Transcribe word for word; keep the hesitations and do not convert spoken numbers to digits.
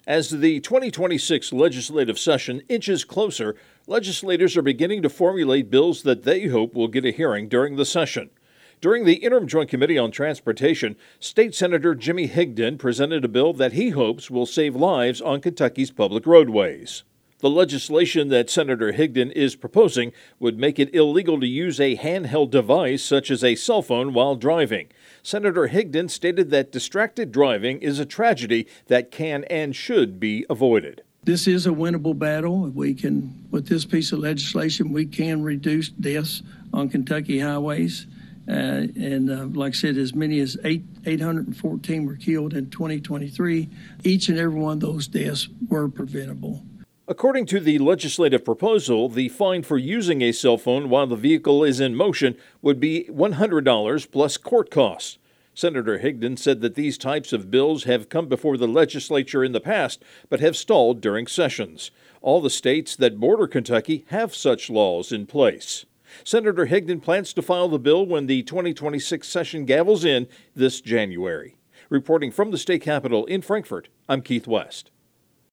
As the twenty twenty-six legislative session inches closer, legislators are beginning to formulate bills that they hope will get a hearing during the session. During the Interim Joint Committee on Transportation, State Senator Jimmy Higdon presented a bill that he hopes will save lives on Kentucky's public roadways. The legislation that Senator Higdon is proposing would make it illegal to use a handheld device such as a cell phone while driving. Senator Higdon stated that distracted driving is a tragedy that can and should be avoided. This is a winnable battle. We can, with this piece of legislation, we can reduce deaths on Kentucky highways. Uh, and uh, like I said, as many as eight, eight hundred fourteen were killed in twenty twenty-three. Each and every one of those deaths were preventable. According to the legislative proposal, the fine for using a cell phone while the vehicle is in motion would be one hundred dollars plus court costs. Senator Higdon said that these types of bills have come before the legislature in the past, but have stalled during sessions. All the states that border Kentucky have such laws in place. Senator Higdon plans to file the bill when the twenty twenty-six session gavels in this January. Reporting from the state capitol in Frankfort, I'm Keith West.